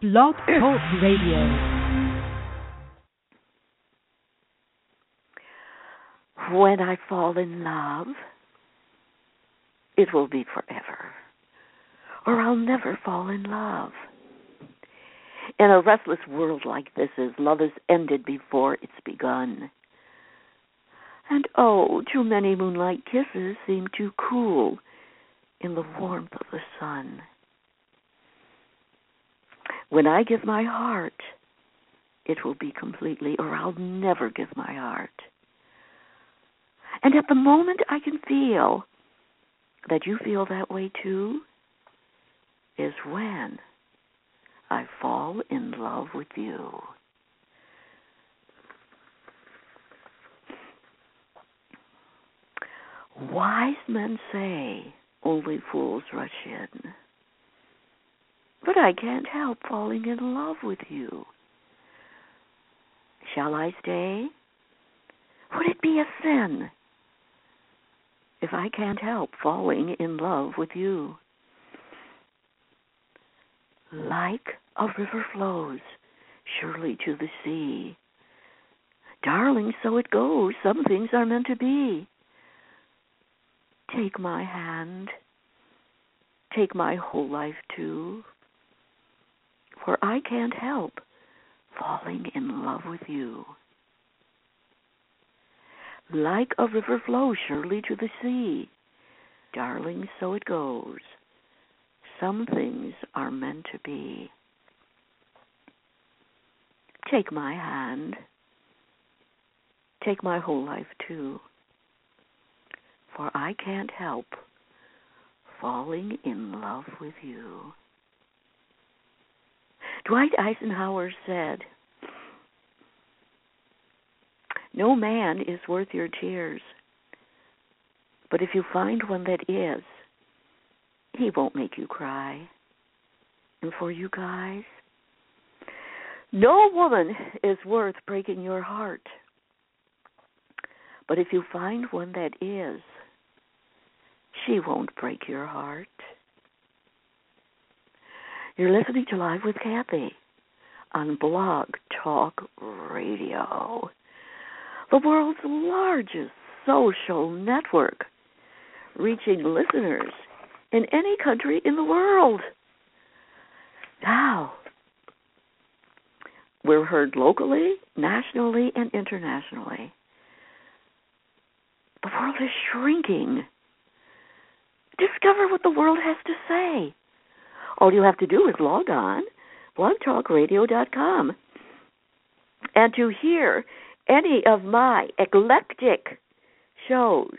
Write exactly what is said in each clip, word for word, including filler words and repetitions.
Blog Talk Radio. When I fall in love, it will be forever, or I'll never fall in love. In a restless world like this, as love is ended before it's begun. And oh, too many moonlight kisses seem too cool in the warmth of the sun. When I give my heart, it will be completely, or I'll never give my heart. And at the moment I can feel that you feel that way too, is when I fall in love with you. Wise men say only fools rush in. But I can't help falling in love with you. Shall I stay? Would it be a sin if I can't help falling in love with you? Like a river flows surely to the sea. Darling, so it goes. Some things are meant to be. Take my hand. Take my whole life too. For I can't help falling in love with you. Like a river flows surely to the sea. Darling, so it goes. Some things are meant to be. Take my hand. Take my whole life too. For I can't help falling in love with you. Dwight Eisenhower said, no man is worth your tears, but if you find one that is, he won't make you cry. And for you guys, no woman is worth breaking your heart, but if you find one that is, she won't break your heart. You're listening to Live with Kathy on Blog Talk Radio, the world's largest social network, reaching listeners in any country in the world. Now, we're heard locally, nationally, and internationally. The world is shrinking. Discover what the world has to say. All you have to do is log on, blog talk radio dot com, and to hear any of my eclectic shows.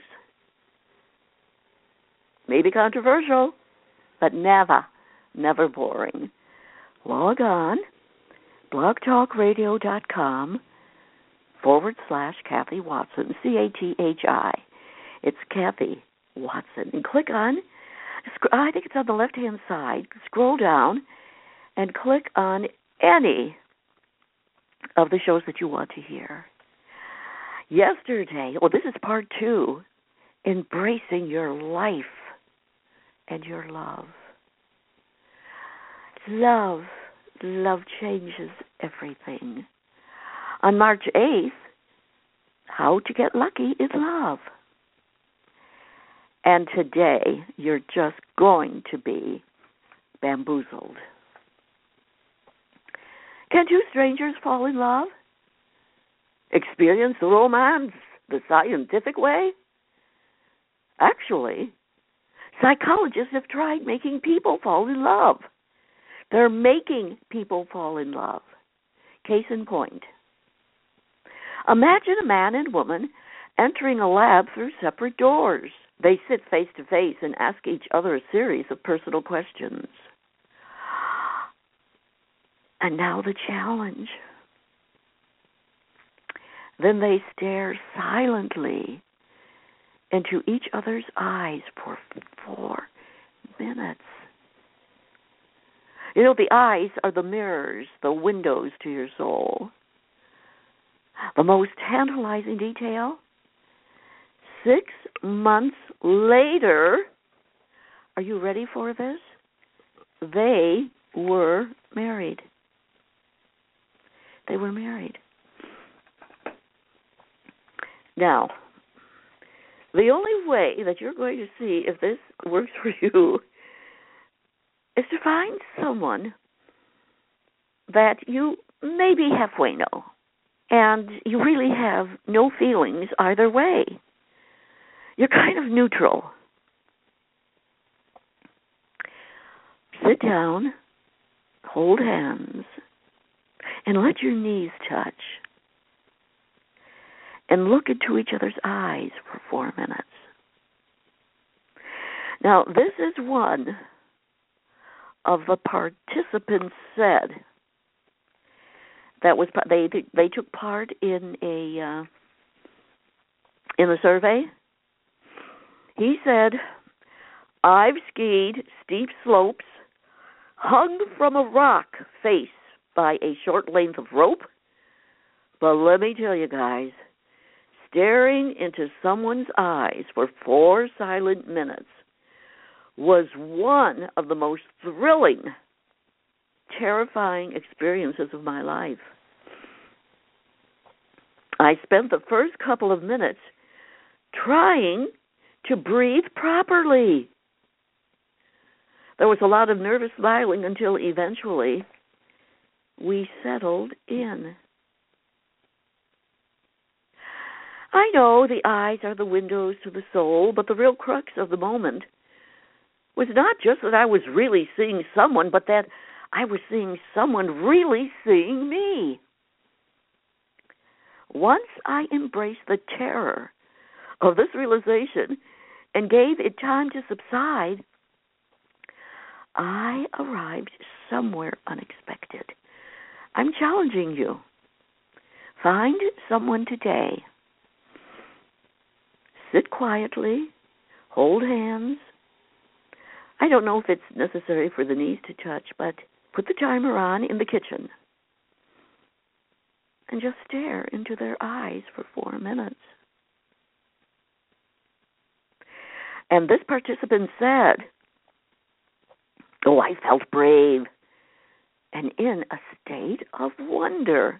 Maybe controversial, but never, never boring. Log on, blog talk radio dot com forward slash Kathy Watson, C A T H I. It's Kathy Watson. And click on, I think it's on the left-hand side, scroll down and click on any of the shows that you want to hear. Yesterday, well, this is part two, embracing your life and your love. Love, love changes everything. On March eighth, how to get lucky in love. And today, you're just going to be bamboozled. Can two strangers fall in love? Experience the romance the scientific way? Actually, psychologists have tried making people fall in love. They're making people fall in love. Case in point. Imagine a man and woman entering a lab through separate doors. They sit face to face and ask each other a series of personal questions. And now the challenge. Then they stare silently into each other's eyes for four minutes. You know, the eyes are the mirrors, the windows to your soul. The most tantalizing detail? Six months later, are you ready for this? They were married. they were married. Now, the only way that you're going to see if this works for you is to find someone that you maybe halfway know, and you really have no feelings either way. You're kind of neutral. Sit down, hold hands, and let your knees touch. And look into each other's eyes for four minutes. Now, this is one of the participants said that was they they took part in a uh, in the survey. He said, "I've skied steep slopes, hung from a rock face by a short length of rope, but let me tell you guys, staring into someone's eyes for four silent minutes was one of the most thrilling, terrifying experiences of my life. I spent the first couple of minutes trying to breathe properly. There was a lot of nervous smiling until eventually we settled in. I know the eyes are the windows to the soul, but the real crux of the moment was not just that I was really seeing someone, but that I was seeing someone really seeing me. Once I embraced the terror of this realization and gave it time to subside, I arrived somewhere unexpected. I'm challenging you. Find someone today. Sit quietly, hold hands. I don't know if it's necessary for the knees to touch, but put the timer on in the kitchen and just stare into their eyes for four minutes. And this participant said, "Oh, I felt brave and in a state of wonder.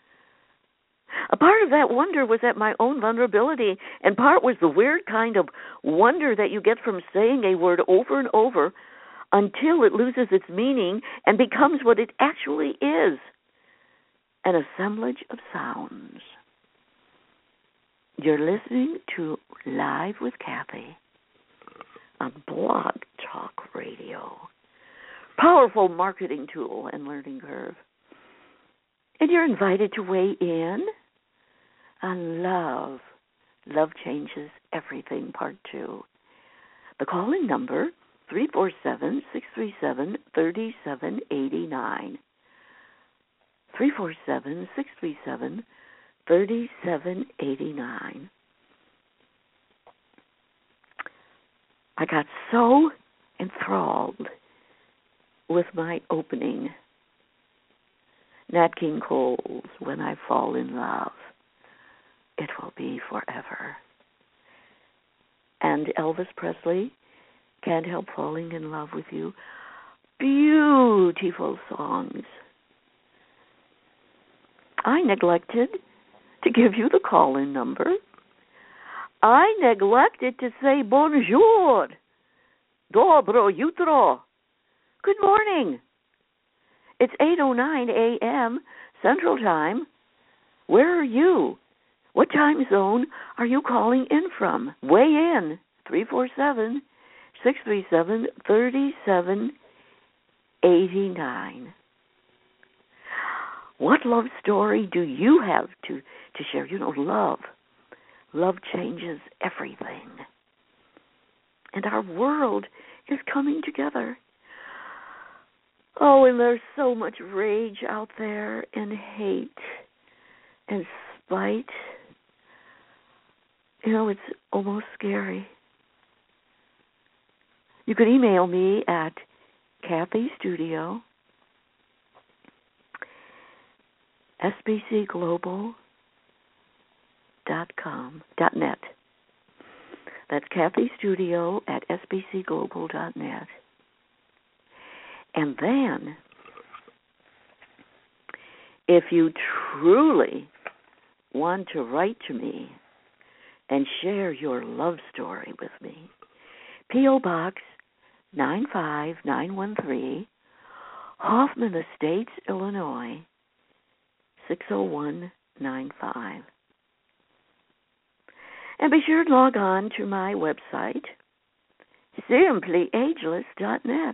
A part of that wonder was at my own vulnerability, and part was the weird kind of wonder that you get from saying a word over and over until it loses its meaning and becomes what it actually is, an assemblage of sounds." You're listening to Live with Kathy on Blog Talk Radio. Powerful marketing tool and learning curve. And you're invited to weigh in on Love. Love Changes Everything, Part two. The call-in number, three four seven, six three seven, three seven eight nine. three four seven, six three seven, three seven eight nine. I got so enthralled with my opening, Nat King Cole's When I Fall in Love, It Will Be Forever. And Elvis Presley, Can't Help Falling in Love with You. Beautiful songs. I neglected to give you the call-in number. I neglected to say bonjour, dobro jutro, good morning. It's eight oh nine a.m. Central Time. Where are you? What time zone are you calling in from? Weigh in, three four seven, six three seven, three seven eight nine. What love story do you have to, to share? You know, love. Love changes everything. And our world is coming together. Oh, and there's so much rage out there, and hate, and spite. You know, it's almost scary. You can email me at Kathy Studio, S B C Global dot com dot net. That's Kathy Studio at S B C Global dot net. And then If you truly want to write to me and share your love story with me, P O. Box nine five nine one three, Hoffman Estates, Illinois, six oh one nine five. And be sure to log on to my website, simply ageless dot net,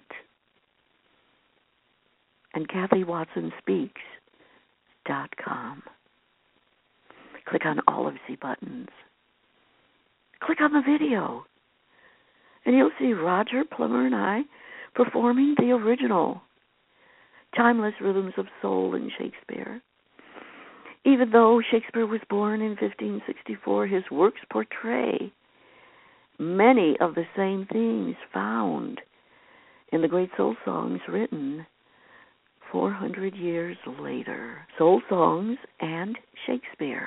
and Kathy Watson Speaks dot com. Click on all of the buttons. Click on the video, and you'll see Roger Plummer and I performing the original Timeless Rhythms of Soul in Shakespeare. Even though Shakespeare was born in fifteen sixty-four, his works portray many of the same themes found in the great soul songs written four hundred years later. Soul songs and Shakespeare.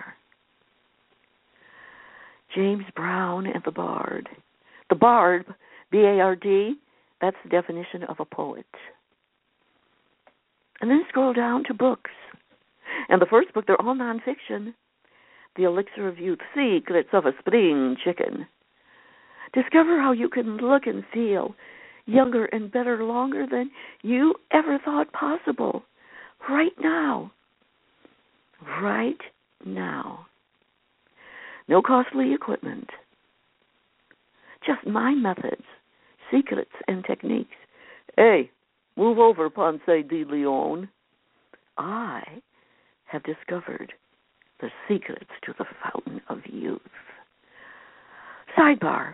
James Brown and the Bard. The Bard, B A R D, that's the definition of a poet. And then scroll down to books. And the first book, they're all nonfiction. The Elixir of Youth, Secrets of a Spring Chicken. Discover how you can look and feel younger and better longer than you ever thought possible. Right now. Right now. No costly equipment. Just my methods, secrets, and techniques. Hey, move over, Ponce de Leon. I have discovered the secrets to the fountain of youth. Sidebar.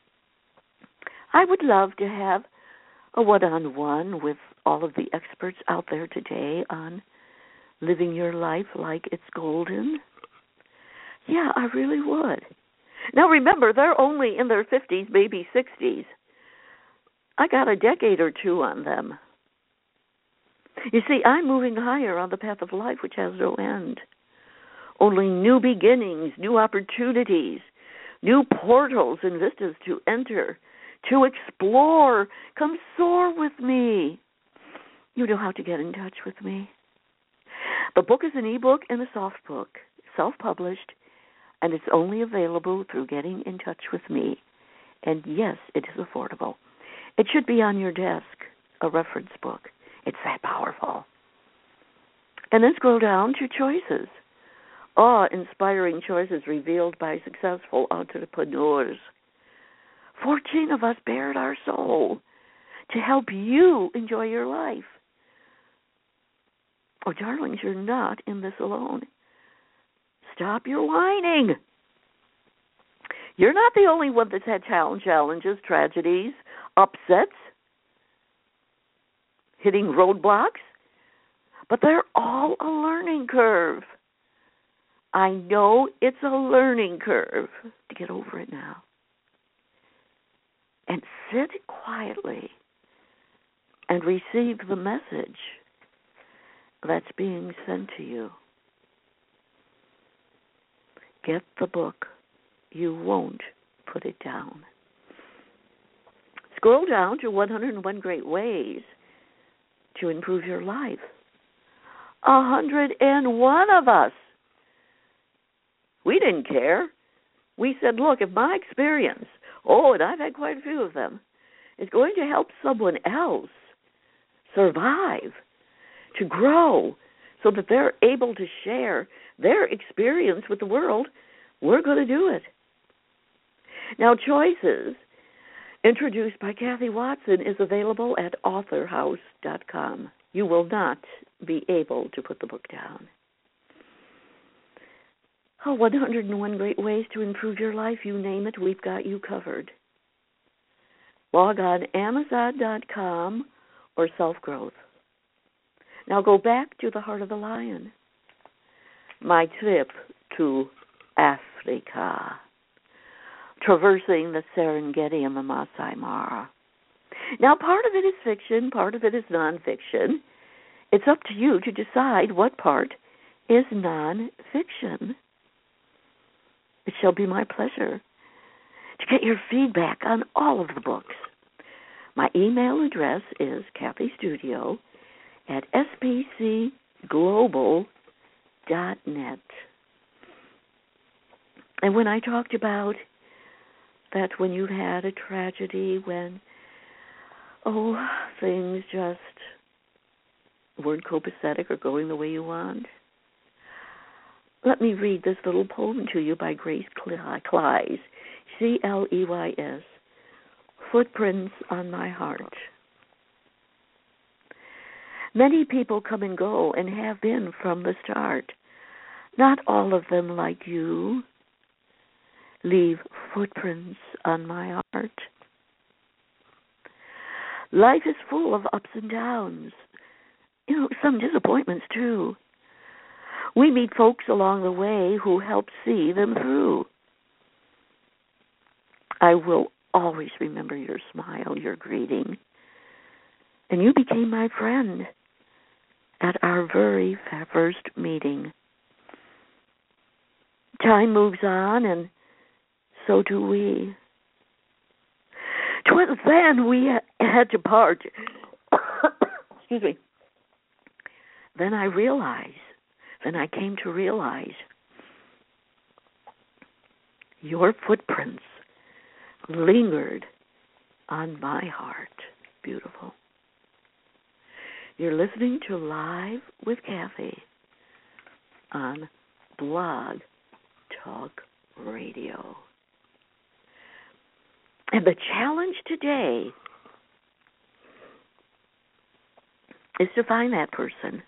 I would love to have a one-on-one with all of the experts out there today on living your life like it's golden. Yeah, I really would. Now remember, they're only in their fifties, maybe sixties. I got a decade or two on them. You see, I'm moving higher on the path of life which has no end. Only new beginnings, new opportunities, new portals and vistas to enter, to explore. Come soar with me. You know how to get in touch with me. The book is an ebook and a soft book, self-published, and it's only available through getting in touch with me. And yes, it is affordable. It should be on your desk, a reference book. It's that powerful. And then scroll down to choices. Awe-inspiring choices revealed by successful entrepreneurs. fourteen of us bared our soul to help you enjoy your life. Oh, darlings, you're not in this alone. Stop your whining. You're not the only one that's had challenges, tragedies, upsets, hitting roadblocks, but they're all a learning curve. I know it's a learning curve to get over it now. And sit quietly and receive the message that's being sent to you. Get the book. You won't put it down. Scroll down to one hundred one Great Ways to Improve Your Life. A hundred and one of us. We didn't care. We said, look, if my experience, oh, and I've had quite a few of them, is going to help someone else survive, to grow, so that they're able to share their experience with the world, we're going to do it. Now, Choices, introduced by Kathy Watson, is available at author house dot com. You will not be able to put the book down. Oh, one hundred one Great Ways to Improve Your Life. You name it, we've got you covered. Log on amazon dot com or Self-Growth. Now go back to the Heart of the Lion. My trip to Africa. Traversing the Serengeti and the Masai Mara. Now, part of it is fiction, part of it is nonfiction. It's up to you to decide what part is nonfiction. It shall be my pleasure to get your feedback on all of the books. My email address is Kathy Studio at s p c global dot net. And when I talked about that, when you've had a tragedy, when, oh, things just weren't copacetic or going the way you want, let me read this little poem to you by Grace Cleys, C L E Y S, Footprints on My Heart. Many people come and go and have been from the start. Not all of them, like you, leave footprints on my heart. Life is full of ups and downs, you know, some disappointments too. We meet folks along the way who help see them through. I will always remember your smile, your greeting, and you became my friend at our very first meeting. Time moves on, and so do we. 'Twas then we had to part. Excuse me. Then I realized, then I came to realize your footprints lingered on my heart. Beautiful. You're listening to Live with Kathy on Blog Talk Radio. And the challenge today is to find that person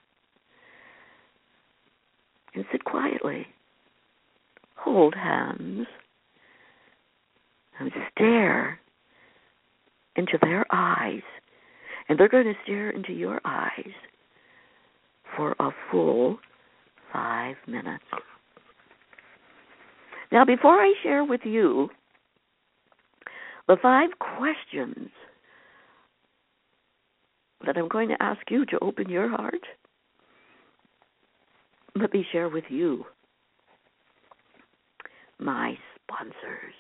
and sit quietly, hold hands, and stare into their eyes. And they're going to stare into your eyes for a full five minutes. Now, before I share with you the five questions that I'm going to ask you to open your heart, let me share with you my sponsors.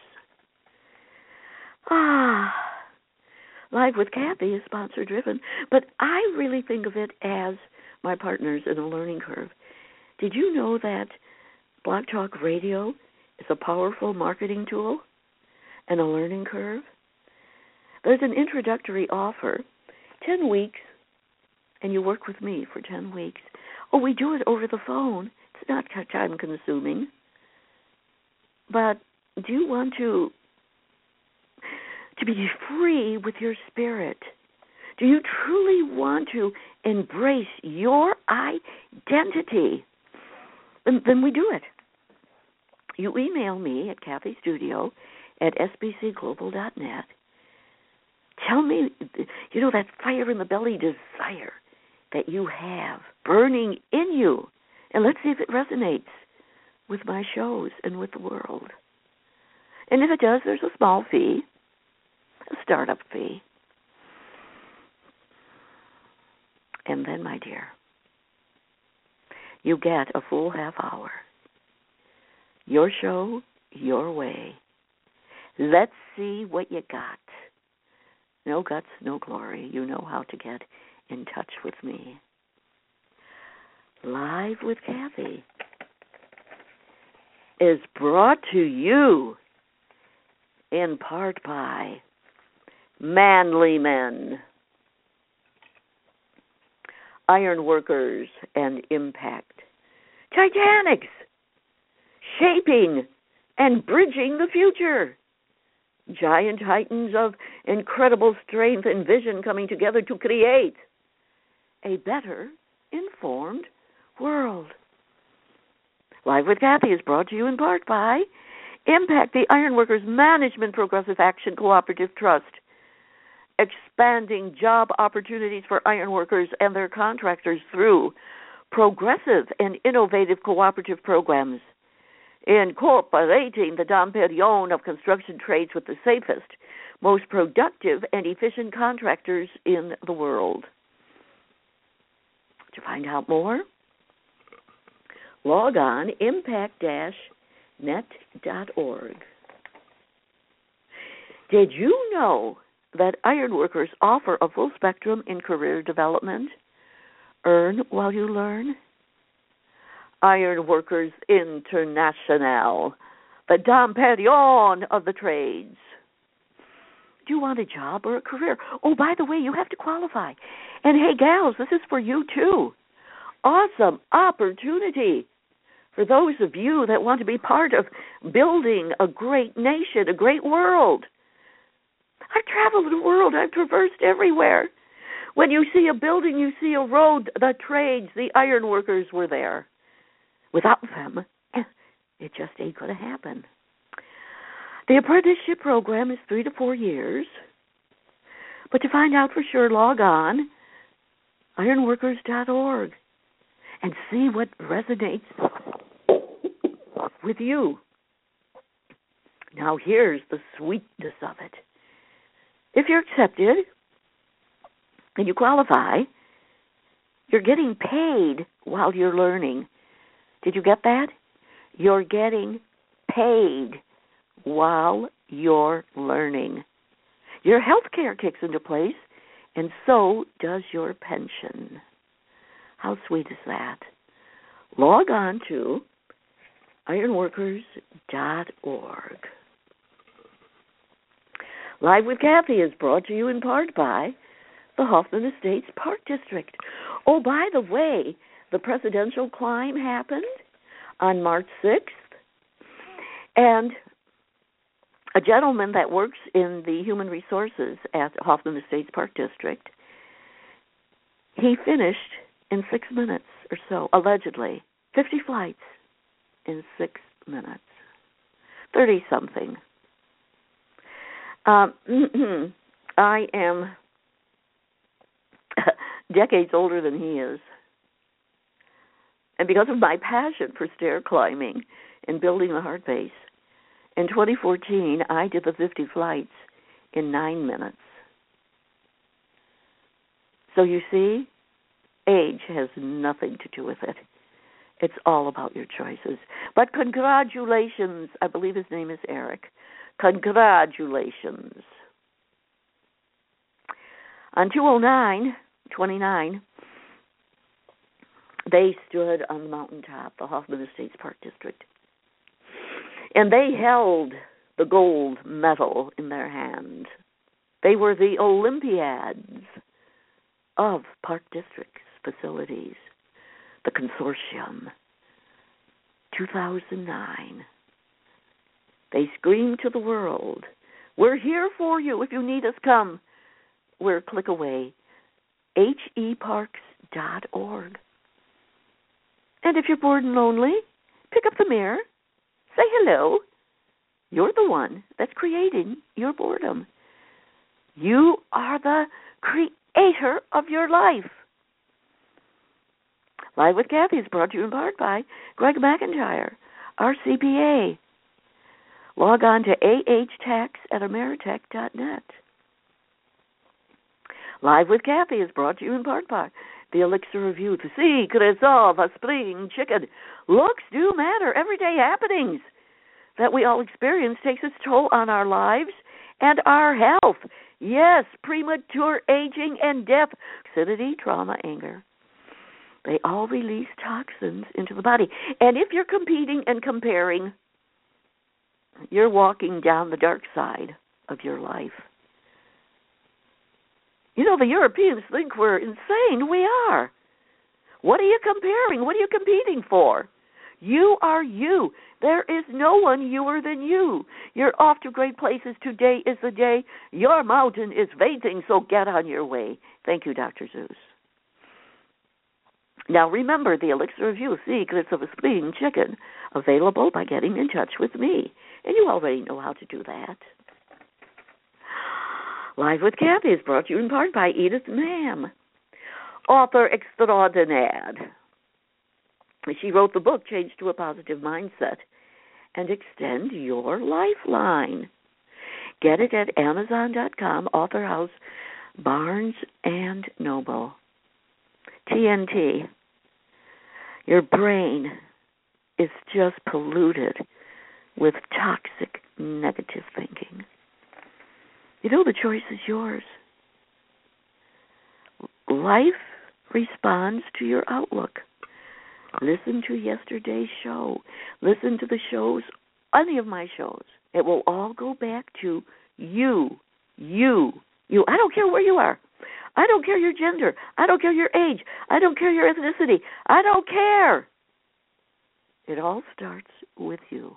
Ah, Live with Kathy is sponsor-driven, but I really think of it as my partners in a learning curve. Did you know that Blog Talk Radio is a powerful marketing tool and a learning curve? There's an introductory offer, ten weeks, and you work with me for ten weeks. Oh, we do it over the phone. It's not time-consuming. But do you want to to be free with your spirit? Do you truly want to embrace your identity? Then, then we do it. You email me at Kathy Studio at s b c global dot net. Tell me, you know, that fire in the belly desire that you have burning in you. And let's see if it resonates with my shows and with the world. And if it does, there's a small fee, a startup fee. And then, my dear, you get a full half hour. Your show, your way. Let's see what you got. No guts, no glory. You know how to get in touch with me. Live with Kathy is brought to you in part by Manly Men, Iron Workers and Impact, Titanics, shaping and bridging the future. Giant titans of incredible strength and vision coming together to create a better informed world. Live with Kathy is brought to you in part by Impact, the Ironworkers Management Progressive Action Cooperative Trust, expanding job opportunities for ironworkers and their contractors through progressive and innovative cooperative programs, incorporating the Dom Perignon of construction trades with the safest, most productive, and efficient contractors in the world. To find out more, log on impact dash net dot org. Did you know that ironworkers offer a full spectrum in career development? Earn while you learn. Iron Workers International, the Dom Perignon of the trades. Do you want a job or a career? Oh, by the way, you have to qualify. And hey, gals, this is for you too. Awesome opportunity for those of you that want to be part of building a great nation, a great world. I've traveled the world. I've traversed everywhere. When you see a building, you see a road, the trades, the iron workers were there. Without them, it just ain't going to happen. The apprenticeship program is three to four years. But to find out for sure, log on ironworkers dot org and see what resonates with you. Now here's the sweetness of it. If you're accepted and you qualify, you're getting paid while you're learning. Did you get that? You're getting paid while you're learning. Your health care kicks into place, and so does your pension. How sweet is that? Log on to ironworkers dot org. Live with Kathy is brought to you in part by the Hoffman Estates Park District. Oh, by the way, the presidential climb happened on March sixth, and a gentleman that works in the human resources at Hoffman Estates Park District, he finished in six minutes or so, allegedly. fifty flights in six minutes. thirty-something. Um, I am decades older than he is. And because of my passion for stair climbing and building the heart base, in twenty fourteen, I did the fifty flights in nine minutes. So you see, age has nothing to do with it. It's all about your choices. But congratulations. I believe his name is Eric. Congratulations. On two oh nine twenty-nine, they stood on the mountaintop, the Hoffman Estates Park District, and they held the gold medal in their hand. They were the Olympiads of Park District's facilities, the consortium. two thousand nine. They screamed to the world, "We're here for you. If you need us, come. We're a click away. H E parks dot org. And if you're bored and lonely, pick up the mirror. Say hello. You're the one that's creating your boredom. You are the creator of your life. Live with Kathy is brought to you in part by Greg McIntyre, our C P A. Log on to A H tax at ameritech dot net. Live with Kathy is brought to you in part by the Elixir of Youth, the secrets of a spring chicken. Looks do matter. Everyday happenings that we all experience takes its toll on our lives and our health. Yes, premature aging and death, acidity, trauma, anger. They all release toxins into the body. And if you're competing and comparing, you're walking down the dark side of your life. You know, the Europeans think we're insane. We are. What are you comparing? What are you competing for? You are you. There is no one youer than you. You're off to great places. Today is the day. Your mountain is waiting, so get on your way. Thank you, Doctor Zeus. Now, remember the Elixir of Youth, Secrets of a Spring Chicken, available by getting in touch with me. And you already know how to do that. Live with Kathy is brought to you in part by Edith Mam, author extraordinaire. She wrote the book, Change to a Positive Mindset and Extend Your Lifeline. Get it at amazon dot com, Author House, Barnes and Noble. T N T, your brain is just polluted with toxic negative thinking. You know, the choice is yours. Life responds to your outlook. Listen to yesterday's show. Listen to the shows, any of my shows. It will all go back to you, you, you. I don't care where you are. I don't care your gender. I don't care your age. I don't care your ethnicity. I don't care. It all starts with you.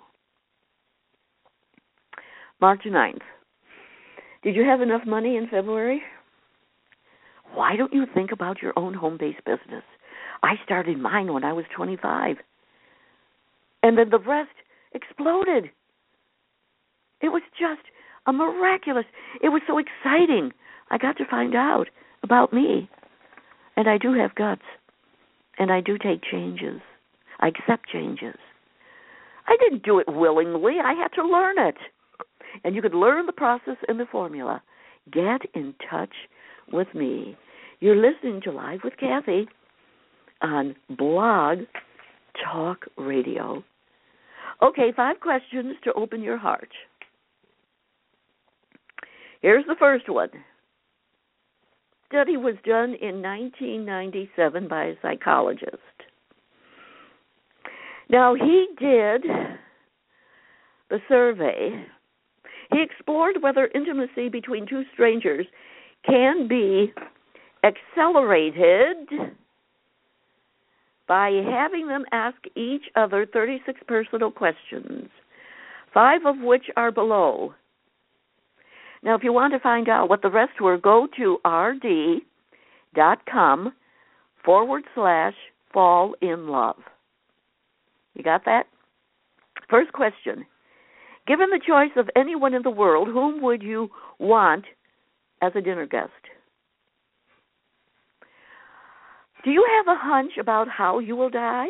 March ninth. Did you have enough money in February? Why don't you think about your own home-based business? I started mine when I was twenty-five. And then the rest exploded. It was just a miraculous, it was so exciting. I got to find out about me. And I do have guts. And I do take changes. I accept changes. I didn't do it willingly. I had to learn it. And you could learn the process and the formula. Get in touch with me. You're listening to Live with Kathy on Blog Talk Radio. Okay, five questions to open your heart. Here's the first one. Study was done in nineteen ninety-seven by a psychologist. Now, he did the survey. He explored whether intimacy between two strangers can be accelerated by having them ask each other thirty-six personal questions, five of which are below. Now, if you want to find out what the rest were, go to rd.com forward slash fall in love. You got that? First question. Given the choice of anyone in the world, whom would you want as a dinner guest? Do you have a hunch about how you will die?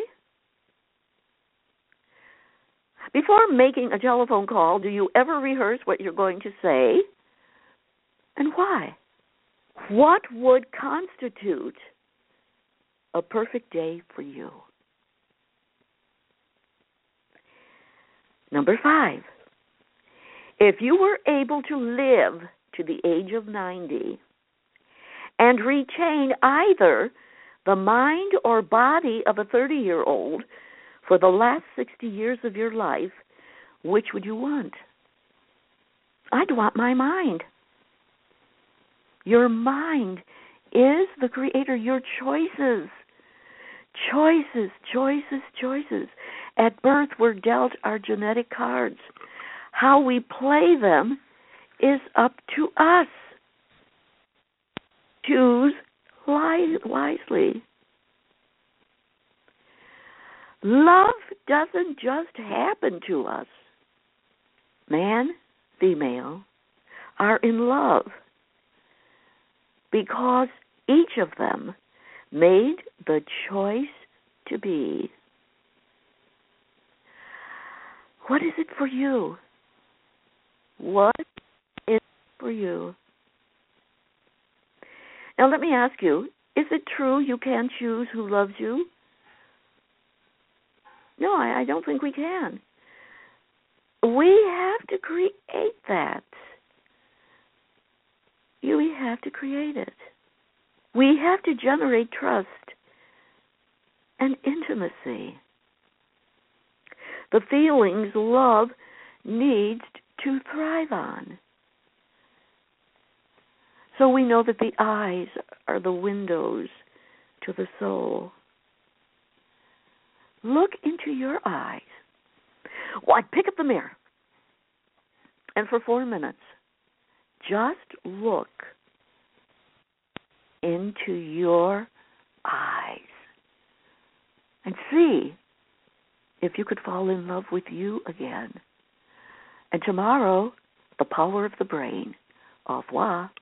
Before making a telephone call, do you ever rehearse what you're going to say? And why? What would constitute a perfect day for you? Number five. If you were able to live to the age of ninety and retain either the mind or body of a thirty-year-old for the last sixty years of your life, which would you want? I'd want my mind. Your mind is the creator. Your choices, choices, choices, choices. At birth, we're dealt our genetic cards. How we play them is up to us. Choose wisely. Love doesn't just happen to us. Man, female, are in love because each of them made the choice to be. What is it for you? What is it for you? Now let me ask you, is it true you can't choose who loves you? No, I, I don't think we can. We have to create that. You, we have to create it. We have to generate trust and intimacy. The feelings love needs to thrive on. So we know that the eyes are the windows to the soul. Look into your eyes. Well, I'd pick up the mirror. And for four minutes, just look into your eyes and see if you could fall in love with you again. And tomorrow, the power of the brain. Au revoir.